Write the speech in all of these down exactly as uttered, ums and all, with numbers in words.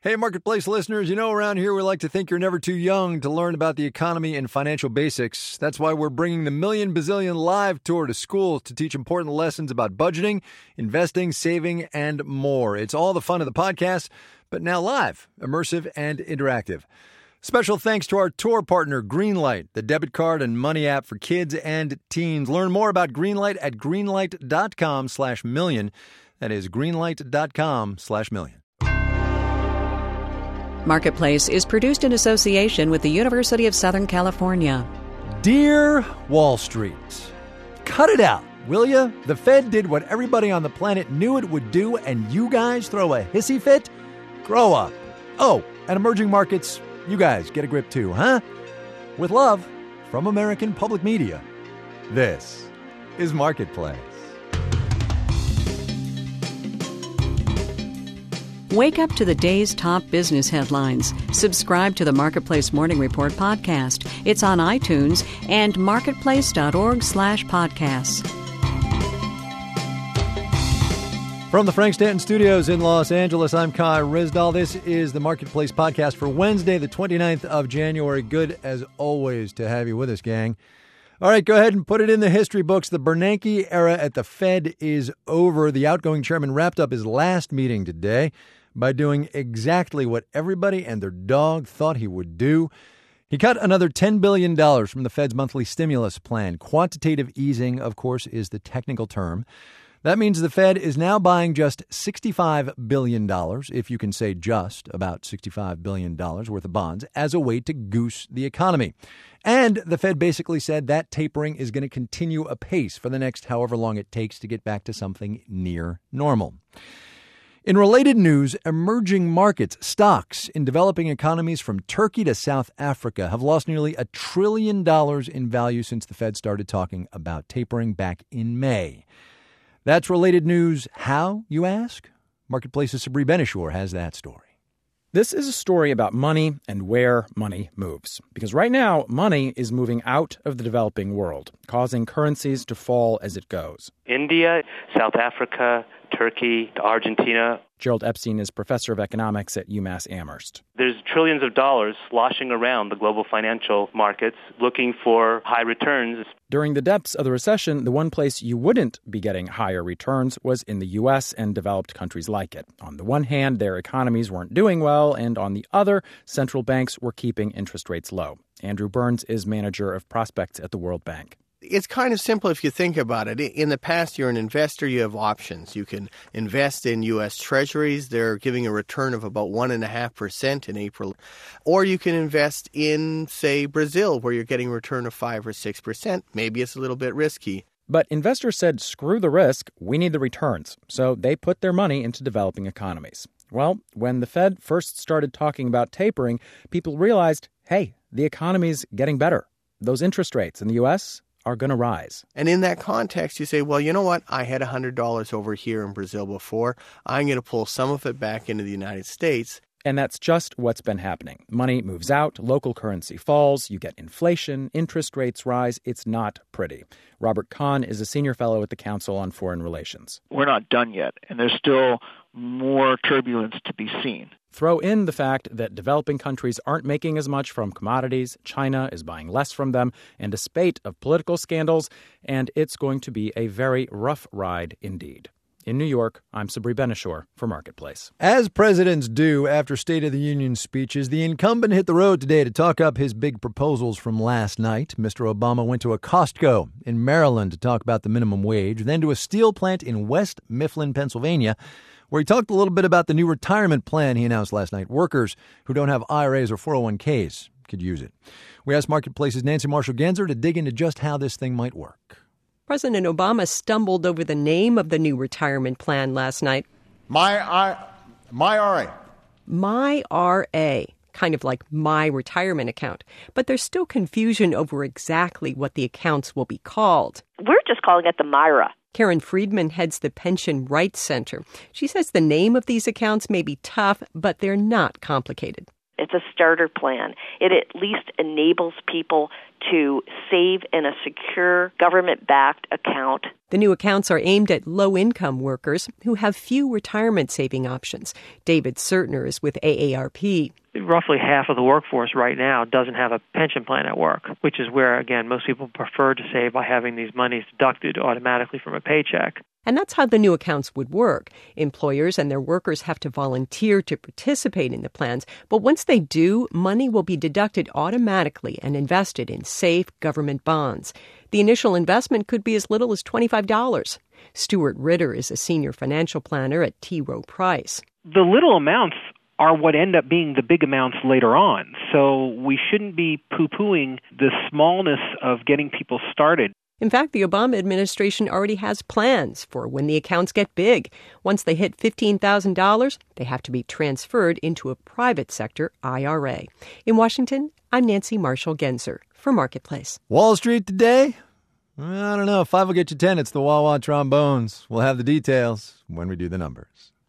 Hey, Marketplace listeners, you know around here we like to think you're never too young to learn about the economy and financial basics. That's why we're bringing the Million Bazillion Live Tour to schools to teach important lessons about budgeting, investing, saving, and more. It's all the fun of the podcast, but now live, immersive, and interactive. Special thanks to our tour partner, Greenlight, the debit card and money app for kids and teens. Learn more about Greenlight at greenlight.com slash million. That is greenlight.com slash million. Marketplace is produced in association with the University of Southern California. Dear Wall Street, cut it out, will ya? The Fed did what everybody on the planet knew it would do, and you guys throw a hissy fit? Grow up. Oh, and emerging markets, you guys get a grip too, huh? With love from American Public Media, this is Marketplace. Wake up to the day's top business headlines. Subscribe to the Marketplace Morning Report podcast. It's on iTunes and marketplace.org slash podcasts. From the Frank Stanton Studios in Los Angeles, I'm Kai Ryssdal. This is the Marketplace podcast for Wednesday, the twenty-ninth of January. Good, as always, to have you with us, gang. All right, go ahead and put it in the history books. The Bernanke era at the Fed is over. The outgoing chairman wrapped up his last meeting today by doing exactly what everybody and their dog thought he would do. He cut another ten billion dollars from the Fed's monthly stimulus plan. Quantitative easing, of course, is the technical term. That means the Fed is now buying just sixty-five billion dollars, if you can say just, about sixty-five billion dollars worth of bonds, as a way to goose the economy. And the Fed basically said that tapering is going to continue apace for the next however long it takes to get back to something near normal. In related news, emerging markets, stocks in developing economies from Turkey to South Africa have lost nearly a trillion dollars in value since the Fed started talking about tapering back in May. That's related news. How, you ask? Marketplace's Sabri Ben-Achour has that story. This is a story about money and where money moves. Because right now, money is moving out of the developing world, causing currencies to fall as it goes. India, South Africa, Turkey, Argentina. Gerald Epstein is professor of economics at UMass Amherst. There's trillions of dollars sloshing around the global financial markets looking for high returns. During the depths of the recession, the one place you wouldn't be getting higher returns was in the U S and developed countries like it. On the one hand, their economies weren't doing well, and on the other, central banks were keeping interest rates low. Andrew Burns is manager of prospects at the World Bank. It's kind of simple if you think about it. In the past, you're an investor, you have options. You can invest in U S Treasuries. They're giving a return of about one point five percent in April. Or you can invest in, say, Brazil, where you're getting a return of five or six percent. Maybe it's a little bit risky. But investors said, screw the risk, we need the returns. So they put their money into developing economies. Well, when the Fed first started talking about tapering, people realized, hey, the economy's getting better. Those interest rates in the U S are going to rise. And in that context, you say, well, you know what? I had one hundred dollars over here in Brazil before. I'm going to pull some of it back into the United States. And that's just what's been happening. Money moves out, local currency falls, you get inflation, interest rates rise. It's not pretty. Robert Kahn is a senior fellow at the Council on Foreign Relations. We're not done yet, and there's still more turbulence to be seen. Throw in the fact that developing countries aren't making as much from commodities, China is buying less from them, and a spate of political scandals, and it's going to be a very rough ride indeed. In New York, I'm Sabri Ben-Achour for Marketplace. As presidents do after State of the Union speeches, the incumbent hit the road today to talk up his big proposals from last night. Mister Obama went to a Costco in Maryland to talk about the minimum wage, then to a steel plant in West Mifflin, Pennsylvania, where he talked a little bit about the new retirement plan he announced last night. Workers who don't have I R As or four oh one k's could use it. We asked Marketplace's Nancy Marshall-Genzer to dig into just how this thing might work. President Obama stumbled over the name of the new retirement plan last night. My, I, my R A. My R A, kind of like my retirement account. But there's still confusion over exactly what the accounts will be called. We're just calling it the Myra. Karen Friedman heads the Pension Rights Center. She says the name of these accounts may be tough, but they're not complicated. It's a starter plan. It at least enables people to save in a secure government-backed account. The new accounts are aimed at low-income workers who have few retirement saving options. David Sertner is with A A R P. Roughly half of the workforce right now doesn't have a pension plan at work, which is where, again, most people prefer to save by having these monies deducted automatically from a paycheck. And that's how the new accounts would work. Employers and their workers have to volunteer to participate in the plans, but once they do, money will be deducted automatically and invested in safe government bonds. The initial investment could be as little as twenty-five dollars. Stuart Ritter is a senior financial planner at T. Rowe Price. The little amounts are what end up being the big amounts later on. So we shouldn't be poo-pooing the smallness of getting people started. In fact, the Obama administration already has plans for when the accounts get big. Once they hit fifteen thousand dollars, they have to be transferred into a private sector I R A. In Washington, I'm Nancy Marshall-Genzer for Marketplace. Wall Street today? I don't know. Five will get you ten. It's the Wawa Trombones. We'll have the details when we do the numbers.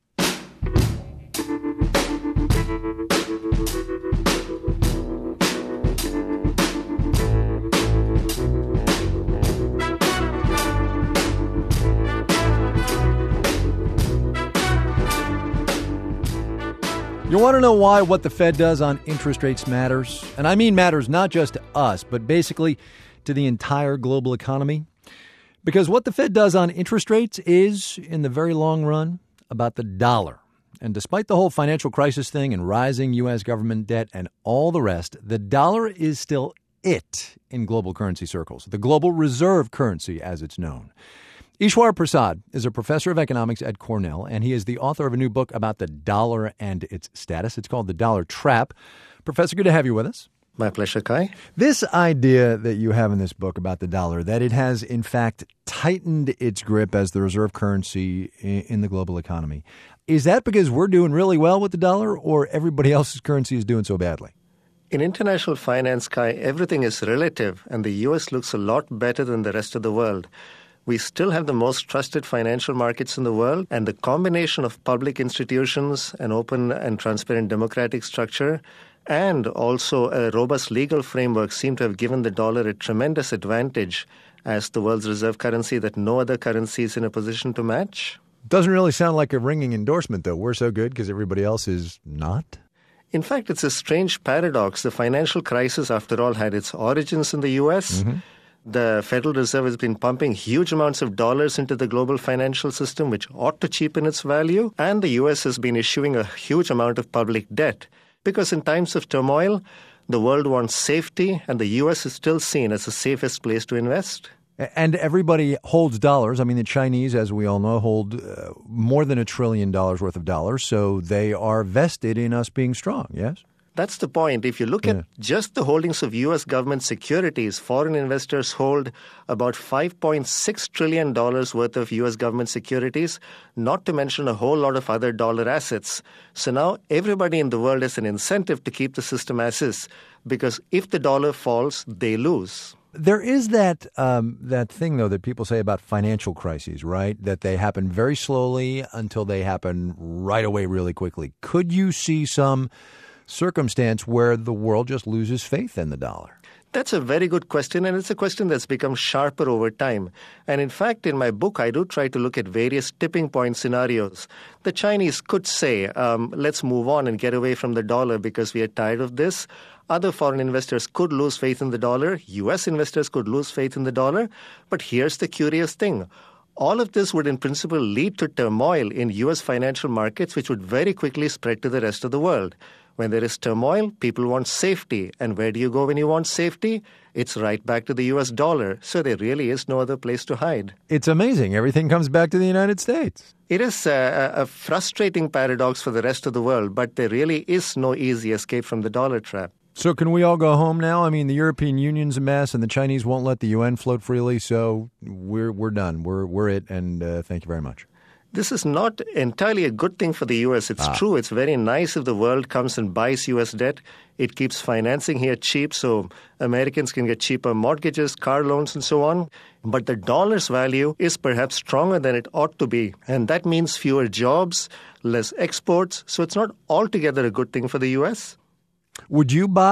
You want to know why what the Fed does on interest rates matters? And I mean matters not just to us, but basically to the entire global economy. Because what the Fed does on interest rates is, in the very long run, about the dollar. And despite the whole financial crisis thing and rising U S government debt and all the rest, the dollar is still it in global currency circles, the global reserve currency as it's known. Ishwar Prasad is a professor of economics at Cornell, and he is the author of a new book about the dollar and its status. It's called The Dollar Trap. Professor, good to have you with us. My pleasure, Kai. This idea that you have in this book about the dollar, that it has, in fact, tightened its grip as the reserve currency in the global economy, is that because we're doing really well with the dollar, or everybody else's currency is doing so badly? In international finance, Kai, everything is relative, and the U S looks a lot better than the rest of the world. We still have the most trusted financial markets in the world, and the combination of public institutions, an open and transparent democratic structure, and also a robust legal framework seem to have given the dollar a tremendous advantage as the world's reserve currency that no other currency is in a position to match. Doesn't really sound like a ringing endorsement, though. We're so good because everybody else is not. In fact, it's a strange paradox. The financial crisis, after all, had its origins in the U S. Mm-hmm. The Federal Reserve has been pumping huge amounts of dollars into the global financial system, which ought to cheapen its value. And the U S has been issuing a huge amount of public debt. Because in times of turmoil, the world wants safety, and the U S is still seen as the safest place to invest. And everybody holds dollars. I mean, the Chinese, as we all know, hold uh, more than a trillion dollars worth of dollars. So they are vested in us being strong, yes? That's the point. If you look at yeah. just the holdings of U S government securities, foreign investors hold about five point six trillion dollars worth of U S government securities, not to mention a whole lot of other dollar assets. So now everybody in the world has an incentive to keep the system as is, because if the dollar falls, they lose. There is that um, that thing, though, that people say about financial crises, right? That they happen very slowly until they happen right away really quickly. Could you see some circumstance where the world just loses faith in the dollar? That's a very good question, and it's a question that's become sharper over time. And in fact, in my book, I do try to look at various tipping point scenarios. The Chinese could say, um, let's move on and get away from the dollar because we are tired of this. Other foreign investors could lose faith in the dollar. U S investors could lose faith in the dollar. But here's the curious thing. All of this would in principle lead to turmoil in U S financial markets, which would very quickly spread to the rest of the world. When there is turmoil, people want safety. And where do you go when you want safety? It's right back to the U S dollar. So there really is no other place to hide. It's amazing. Everything comes back to the United States. It is a, a frustrating paradox for the rest of the world, but there really is no easy escape from the dollar trap. So can we all go home now? I mean, the European Union's a mess, and the Chinese won't let the U N float freely. So we're we're done. We're we're it. And uh, thank you very much. This is not entirely a good thing for the U S. It's ah. true. It's very nice if the world comes and buys U S debt. It keeps financing here cheap, so Americans can get cheaper mortgages, car loans, and so on. But the dollar's value is perhaps stronger than it ought to be. And that means fewer jobs, less exports. So it's not altogether a good thing for the U S. Would you buy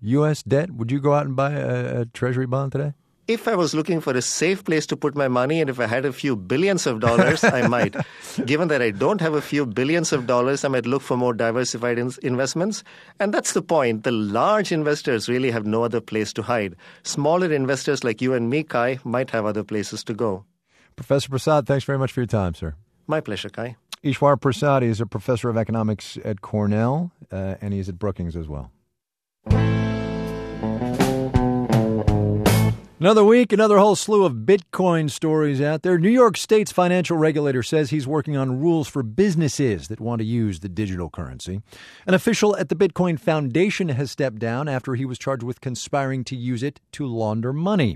U S debt? Would you go out and buy a, a treasury bond today? If I was looking for a safe place to put my money and if I had a few billions of dollars, I might. Given that I don't have a few billions of dollars, I might look for more diversified in- investments. And that's the point. The large investors really have no other place to hide. Smaller investors like you and me, Kai, might have other places to go. Professor Prasad, thanks very much for your time, sir. My pleasure, Kai. Ishwar Prasad is a professor of economics at Cornell, uh, and he's at Brookings as well. Another week, another whole slew of Bitcoin stories out there. New York State's financial regulator says he's working on rules for businesses that want to use the digital currency. An official at the Bitcoin Foundation has stepped down after he was charged with conspiring to use it to launder money.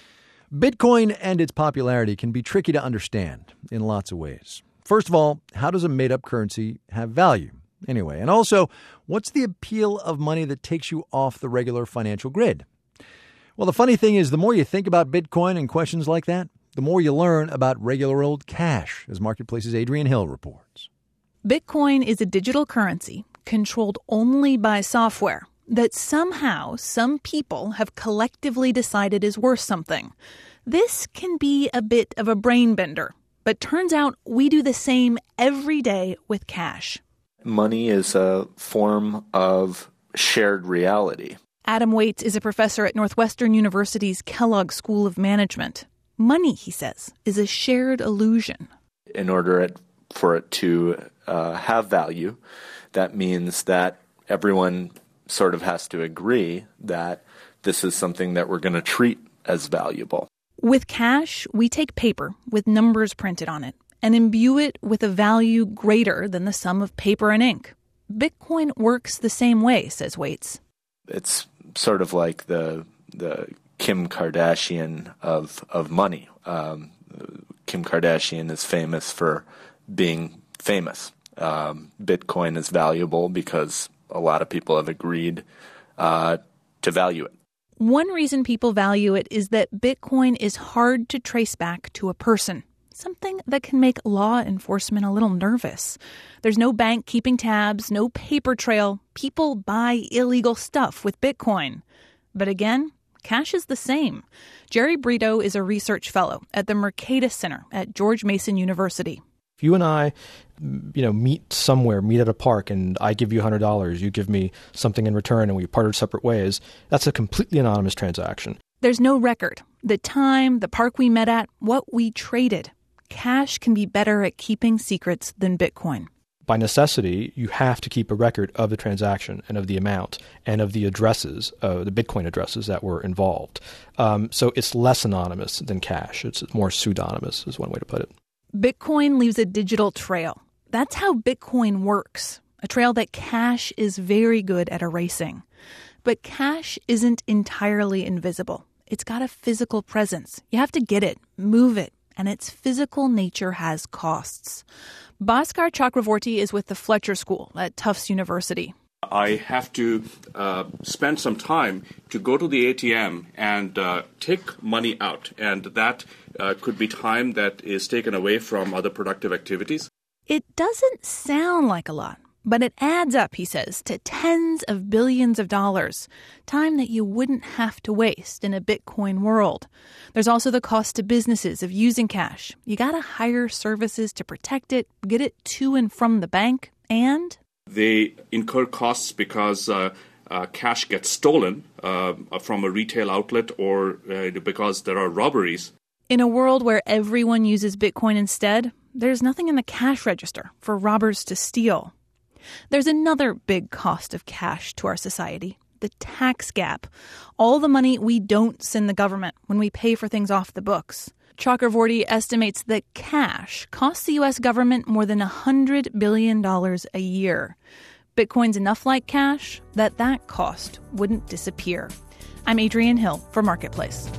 Bitcoin and its popularity can be tricky to understand in lots of ways. First of all, how does a made-up currency have value? Anyway, and also, what's the appeal of money that takes you off the regular financial grid? Well, the funny thing is, the more you think about Bitcoin and questions like that, the more you learn about regular old cash, as Marketplace's Adrienne Hill reports. Bitcoin is a digital currency controlled only by software that somehow some people have collectively decided is worth something. This can be a bit of a brain bender, but turns out we do the same every day with cash. Money is a form of shared reality. Adam Waits is a professor at Northwestern University's Kellogg School of Management. Money, he says, is a shared illusion. In order it, for it to uh, have value, that means that everyone sort of has to agree that this is something that we're going to treat as valuable. With cash, we take paper with numbers printed on it and imbue it with a value greater than the sum of paper and ink. Bitcoin works the same way, says Waits. It's sort of like the the Kim Kardashian of of money. Um, Kim Kardashian is famous for being famous. Um, Bitcoin is valuable because a lot of people have agreed uh, to value it. One reason people value it is that Bitcoin is hard to trace back to a person, something that can make law enforcement a little nervous. There's no bank keeping tabs, no paper trail. People buy illegal stuff with Bitcoin. But again, cash is the same. Jerry Brito is a research fellow at the Mercatus Center at George Mason University. If you and I, you know, meet somewhere, meet at a park, and I give you one hundred dollars, you give me something in return, and we parted separate ways, that's a completely anonymous transaction. There's no record. The time, the park we met at, what we traded. Cash can be better at keeping secrets than Bitcoin. By necessity, you have to keep a record of the transaction and of the amount and of the addresses, uh, the Bitcoin addresses that were involved. Um, so it's less anonymous than cash. It's more pseudonymous is one way to put it. Bitcoin leaves a digital trail. That's how Bitcoin works, a trail that cash is very good at erasing. But cash isn't entirely invisible. It's got a physical presence. You have to get it, move it, and its physical nature has costs. Bhaskar Chakravorty is with the Fletcher School at Tufts University. I have to uh, spend some time to go to the A T M and uh, take money out, and that uh, could be time that is taken away from other productive activities. It doesn't sound like a lot, but it adds up, he says, to tens of billions of dollars, time that you wouldn't have to waste in a Bitcoin world. There's also the cost to businesses of using cash. You got to hire services to protect it, get it to and from the bank, and they incur costs because uh, uh, cash gets stolen uh, from a retail outlet or uh, because there are robberies. In a world where everyone uses Bitcoin instead, there's nothing in the cash register for robbers to steal. There's another big cost of cash to our society, the tax gap. All the money we don't send the government when we pay for things off the books. Chakravorty estimates that cash costs the U S government more than one hundred billion dollars a year. Bitcoin's enough like cash that that cost wouldn't disappear. I'm Adrienne Hill for Marketplace.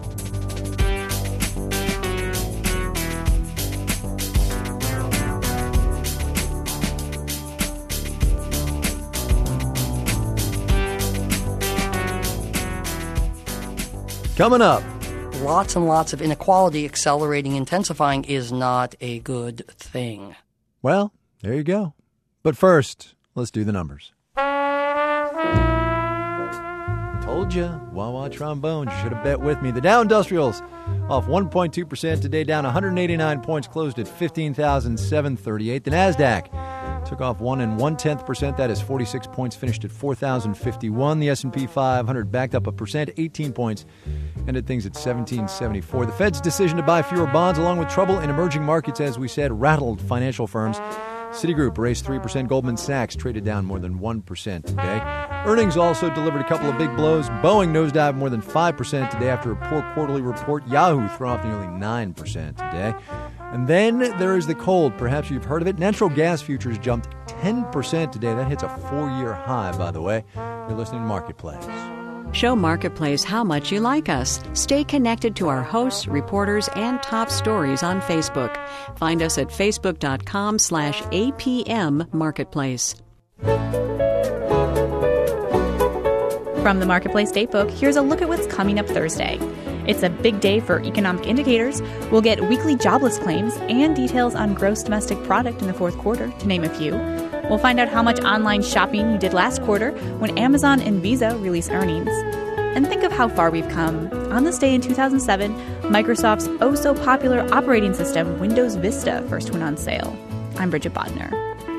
Coming up. Lots and lots of inequality accelerating, intensifying is not a good thing. Well, there you go. But first, let's do the numbers. Told you, wah-wah trombones. You should have bet with me. The Dow Industrials off one point two percent today, down one hundred eighty-nine points, closed at fifteen thousand seven hundred thirty-eight. The NASDAQ took off one and one-tenth percent. That is forty-six points, finished at four thousand fifty-one. The S and P five hundred backed up a percent, eighteen points, ended things at seventeen seventy-four. The Fed's decision to buy fewer bonds, along with trouble in emerging markets, as we said, rattled financial firms. Citigroup raised three percent. Goldman Sachs traded down more than one percent today. Earnings also delivered a couple of big blows. Boeing nosedived more than five percent today after a poor quarterly report. Yahoo threw off nearly nine percent today. And then there is the cold. Perhaps you've heard of it. Natural gas futures jumped ten percent today. That hits a four-year high, by the way. You're listening to Marketplace. Show Marketplace how much you like us. Stay connected to our hosts, reporters, and top stories on Facebook. Find us at facebook.com slash APM Marketplace. From the Marketplace Datebook, here's a look at what's coming up Thursday. It's a big day for economic indicators. We'll get weekly jobless claims and details on gross domestic product in the fourth quarter, to name a few. We'll find out how much online shopping you did last quarter when Amazon and Visa release earnings. And think of how far we've come. On this day in two thousand seven, Microsoft's oh-so-popular operating system, Windows Vista, first went on sale. I'm Bridget Bodner.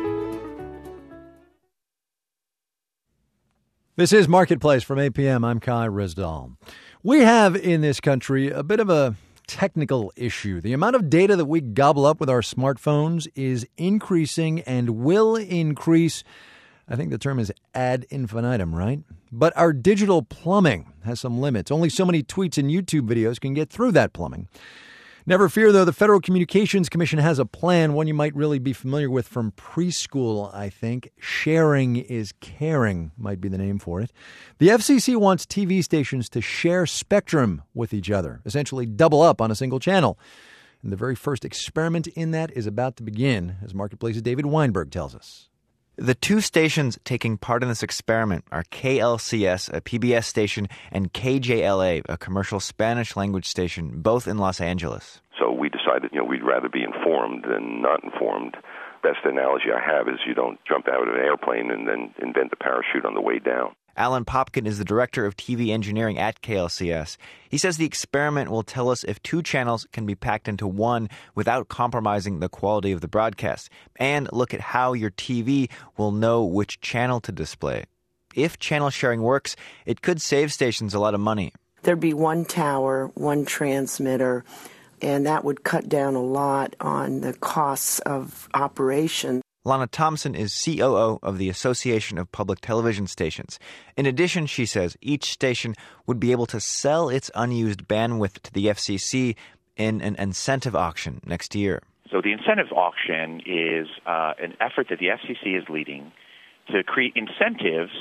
This is Marketplace from A P M. I'm Kai Rizdal. We have in this country a bit of a technical issue. The amount of data that we gobble up with our smartphones is increasing and will increase. I think the term is ad infinitum, right? But our digital plumbing has some limits. Only so many tweets and YouTube videos can get through that plumbing. Never fear, though, the Federal Communications Commission has a plan, one you might really be familiar with from preschool, I think. Sharing is caring might be the name for it. The F C C wants T V stations to share spectrum with each other, essentially double up on a single channel. And the very first experiment in that is about to begin, as Marketplace's David Weinberg tells us. The two stations taking part in this experiment are K L C S, a P B S station, and K J L A, a commercial Spanish-language station, both in Los Angeles. So we decided, you know, we'd rather be informed than not informed. Best analogy I have is you don't jump out of an airplane and then invent the parachute on the way down. Alan Popkin is the director of T V engineering at K L C S. He says the experiment will tell us if two channels can be packed into one without compromising the quality of the broadcast, and look at how your T V will know which channel to display. If channel sharing works, it could save stations a lot of money. There'd be one tower, one transmitter, and that would cut down a lot on the costs of operation. Lana Thompson is C O O of the Association of Public Television Stations. In addition, she says, each station would be able to sell its unused bandwidth to the F C C in an incentive auction next year. So the incentive auction is uh, an effort that the F C C is leading to create incentives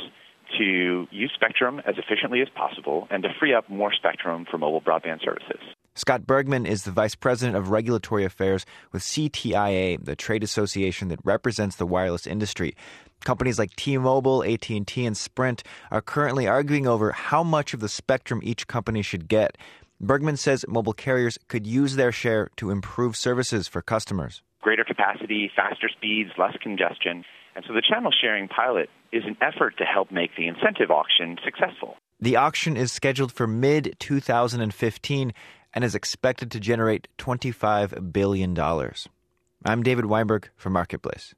to use spectrum as efficiently as possible and to free up more spectrum for mobile broadband services. Scott Bergman is the Vice President of Regulatory Affairs with C T I A, the trade association that represents the wireless industry. Companies like T-Mobile, A T and T, and Sprint are currently arguing over how much of the spectrum each company should get. Bergman says mobile carriers could use their share to improve services for customers. Greater capacity, faster speeds, less congestion. And so the channel sharing pilot is an effort to help make the incentive auction successful. The auction is scheduled for mid twenty fifteen and is expected to generate twenty-five billion dollars. I'm David Weinberg for Marketplace.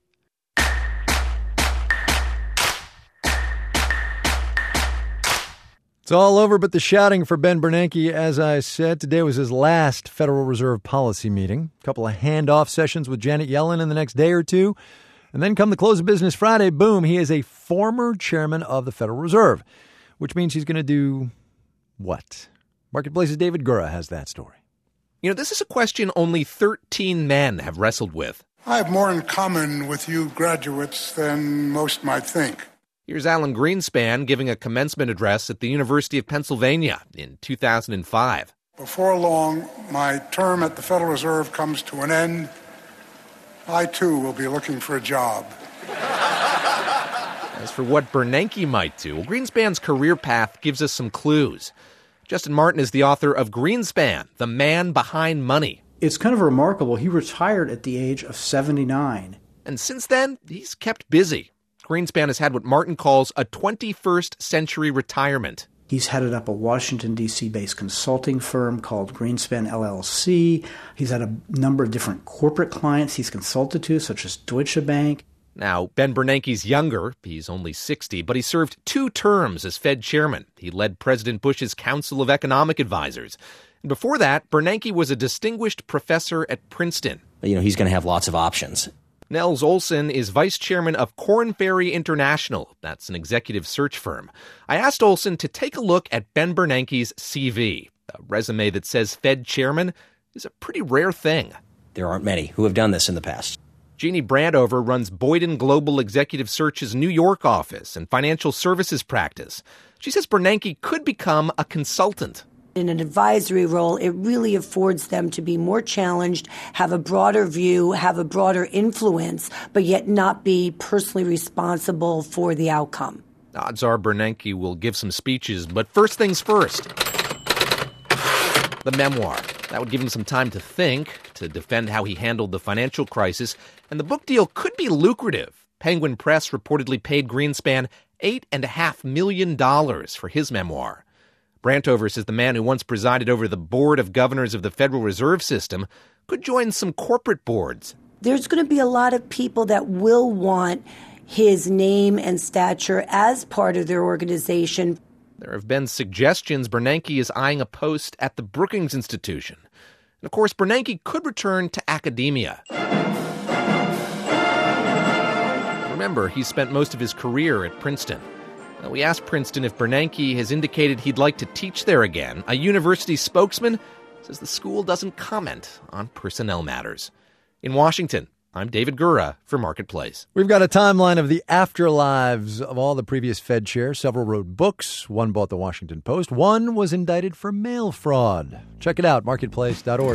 It's all over but the shouting for Ben Bernanke. As I said, today was his last Federal Reserve policy meeting. A couple of handoff sessions with Janet Yellen in the next day or two. And then come the close of business Friday, boom, he is a former chairman of the Federal Reserve, which means he's going to do what? Marketplace's David Gura has that story. You know, this is a question only thirteen men have wrestled with. I have more in common with you graduates than most might think. Here's Alan Greenspan giving a commencement address at the University of Pennsylvania in two thousand five. Before long, my term at the Federal Reserve comes to an end. I, too, will be looking for a job. As for what Bernanke might do, well, Greenspan's career path gives us some clues. Justin Martin is the author of Greenspan, The Man Behind Money. It's kind of remarkable. He retired at the age of seventy-nine. And since then, he's kept busy. Greenspan has had what Martin calls a twenty-first century retirement. He's headed up a Washington, D C-based consulting firm called Greenspan L L C. He's had a number of different corporate clients he's consulted to, such as Deutsche Bank. Now, Ben Bernanke's younger. He's only sixty, but he served two terms as Fed chairman. He led President Bush's Council of Economic Advisors. And before that, Bernanke was a distinguished professor at Princeton. You know, he's going to have lots of options. Nels Olson is vice chairman of Korn Ferry International. That's an executive search firm. I asked Olson to take a look at Ben Bernanke's C V. A resume that says Fed chairman is a pretty rare thing. There aren't many who have done this in the past. Jeannie Brandover runs Boyden Global Executive Search's New York office and financial services practice. She says Bernanke could become a consultant. In an advisory role, it really affords them to be more challenged, have a broader view, have a broader influence, but yet not be personally responsible for the outcome. Odds are Bernanke will give some speeches, but first things first. The memoir. That would give him some time to think, to defend how he handled the financial crisis, and the book deal could be lucrative. Penguin Press reportedly paid Greenspan eight point five million dollars for his memoir. Brandover says the man who once presided over the Board of Governors of the Federal Reserve System could join some corporate boards. There's going to be a lot of people that will want his name and stature as part of their organization. There have been suggestions Bernanke is eyeing a post at the Brookings Institution. And of course, Bernanke could return to academia. Remember, he spent most of his career at Princeton. Now, we asked Princeton if Bernanke has indicated he'd like to teach there again. A university spokesman says the school doesn't comment on personnel matters. In Washington, I'm David Gura for Marketplace. We've got a timeline of the afterlives of all the previous Fed chairs. Several wrote books. One bought the Washington Post. One was indicted for mail fraud. Check it out, marketplace dot org.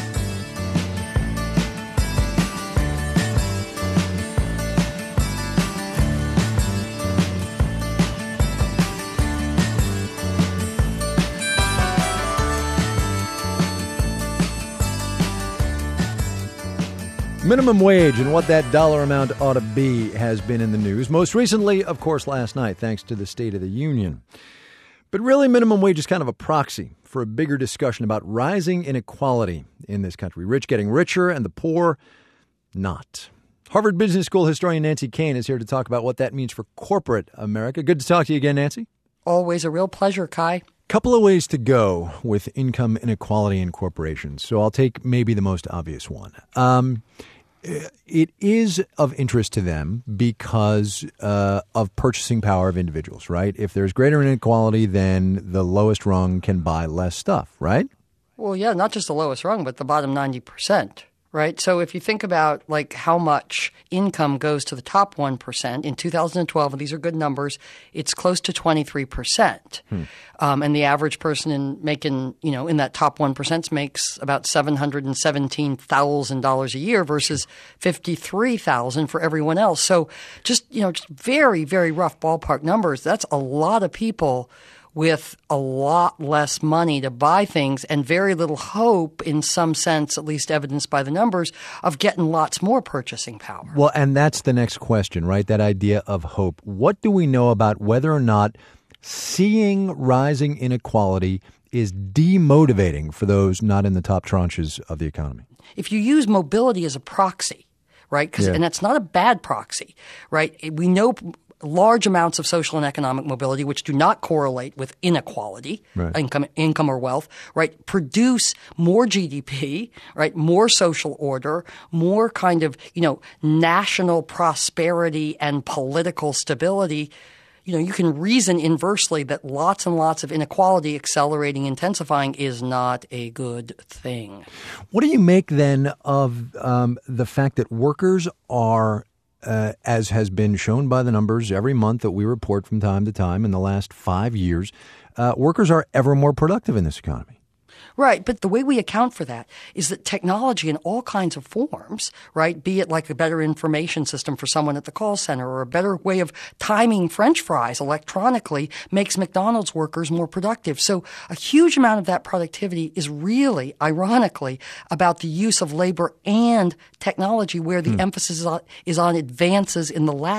Minimum wage and what that dollar amount ought to be has been in the news. Most recently, of course, last night, thanks to the State of the Union. But really, minimum wage is kind of a proxy for a bigger discussion about rising inequality in this country. Rich getting richer and the poor not. Harvard Business School historian Nancy Koehn is here to talk about what that means for corporate America. Good to talk to you again, Nancy. Always a real pleasure, Kai. Couple of ways to go with income inequality in corporations. So I'll take maybe the most obvious one. Um, it is of interest to them because uh, of purchasing power of individuals, right? If there's greater inequality, then the lowest rung can buy less stuff, right? Well, yeah, not just the lowest rung, but the bottom ninety percent. Right. So if you think about like how much income goes to the top one percent in two thousand twelve, and these are good numbers, it's close to twenty-three percent. Hmm. Um, and the average person in making, you know, in that top one percent makes about seven hundred seventeen thousand dollars a year versus fifty-three thousand dollars for everyone else. So just, you know, just very, very rough ballpark numbers. That's a lot of people with a lot less money to buy things and very little hope, in some sense, at least evidenced by the numbers, of getting lots more purchasing power. Well, and that's the next question, right? That idea of hope. What do we know about whether or not seeing rising inequality is demotivating for those not in the top tranches of the economy? If you use mobility as a proxy, right, 'cause, yeah. and that's not a bad proxy, right? We know large amounts of social and economic mobility, which do not correlate with inequality, right. income, income or wealth, right, produce more G D P, right, more social order, more kind of, you know, national prosperity and political stability. You know, you can reason inversely that lots and lots of inequality accelerating, intensifying is not a good thing. What do you make then of um, the fact that workers are Uh, as has been shown by the numbers every month that we report from time to time in the last five years, uh, workers are ever more productive in this economy? Right. But the way we account for that is that technology in all kinds of forms, right, be it like a better information system for someone at the call center or a better way of timing French fries electronically, makes McDonald's workers more productive. So a huge amount of that productivity is really, ironically, about the use of labor and technology, where the hmm. emphasis is on, is on advances in the latter.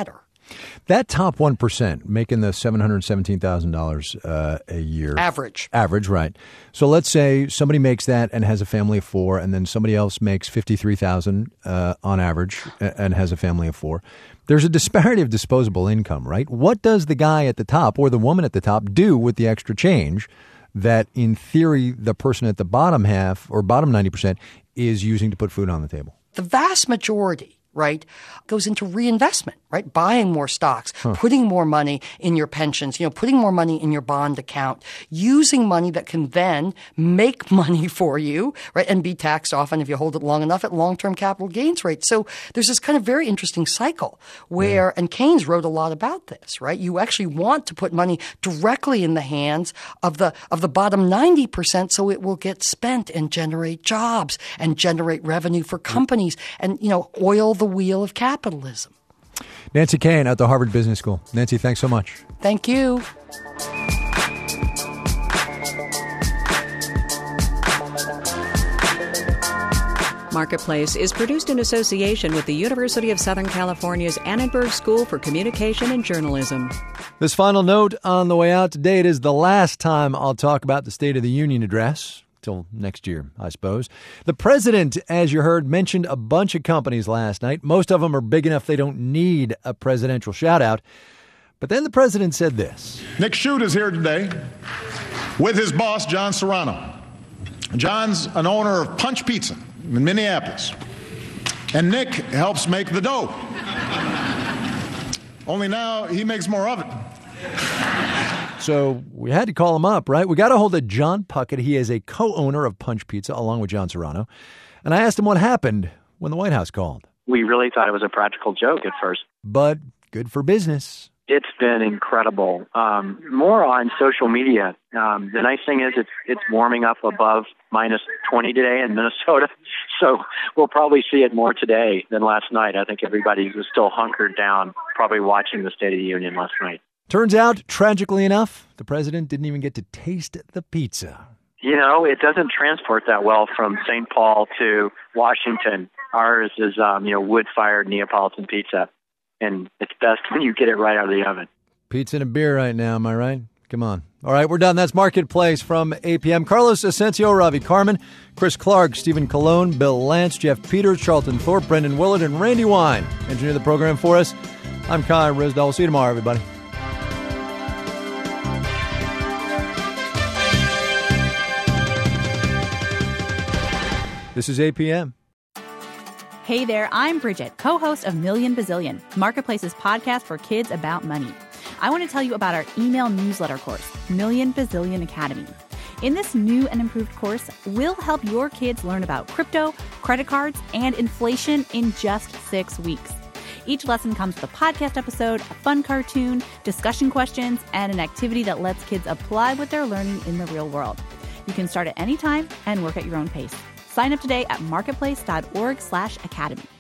That top one percent making the seven hundred seventeen thousand dollars uh, a year. Average. Average, right. So let's say somebody makes that and has a family of four, and then somebody else makes fifty-three thousand dollars uh, on average and has a family of four. There's a disparity of disposable income, right? What does the guy at the top or the woman at the top do with the extra change that, in theory, the person at the bottom half or bottom ninety percent is using to put food on the table? The vast majority, right, goes into reinvestment, right? Buying more stocks, Huh. putting more money in your pensions, you know, putting more money in your bond account, using money that can then make money for you, right, and be taxed often if you hold it long enough at long-term capital gains rates. So there's this kind of very interesting cycle where, and Keynes wrote a lot about this, right? You actually want to put money directly in the hands of the of the bottom ninety percent so it will get spent and generate jobs and generate revenue for companies and, you know, oil the wheel of capitalism. Nancy Koehn at the Harvard Business School. Nancy, thanks so much. Thank you. Marketplace is produced in association with the University of Southern California's Annenberg School for Communication and Journalism. This final note on the way out today, it is the last time I'll talk about the State of the Union address. Till next year, I suppose. The president, as you heard, mentioned a bunch of companies last night. Most of them are big enough they don't need a presidential shout-out. But then the president said this. Nick Shute is here today with his boss, John Serrano. John's an owner of Punch Pizza in Minneapolis. And Nick helps make the dough. Only now he makes more of it. So we had to call him up, right? We got a hold of John Puckett. He is a co-owner of Punch Pizza along with John Serrano. And I asked him what happened when the White House called. We really thought it was a practical joke at first. But good for business. It's been incredible. Um, more on social media. Um, the nice thing is it's it's warming up above minus twenty today in Minnesota. So we'll probably see it more today than last night. I think everybody was still hunkered down, probably watching the State of the Union last night. Turns out, tragically enough, the president didn't even get to taste the pizza. You know, it doesn't transport that well from Saint Paul to Washington. Ours is, um, you know, wood-fired Neapolitan pizza, and it's best when you get it right out of the oven. Pizza and a beer right now, am I right? Come on. All right, we're done. That's Marketplace from A P M. Carlos Asensio, Ravi Carmen, Chris Clark, Stephen Colon, Bill Lance, Jeff Peters, Charlton Thorpe, Brendan Willard, and Randy Wine. Engineer the program for us. I'm Kai Risdal. We'll see you tomorrow, everybody. This is A P M. Hey there, I'm Bridget, co-host of Million Bazillion, Marketplace's podcast for kids about money. I want to tell you about our email newsletter course, Million Bazillion Academy. In this new and improved course, we'll help your kids learn about crypto, credit cards, and inflation in just six weeks. Each lesson comes with a podcast episode, a fun cartoon, discussion questions, and an activity that lets kids apply what they're learning in the real world. You can start at any time and work at your own pace. Sign up today at marketplace.org slash academy.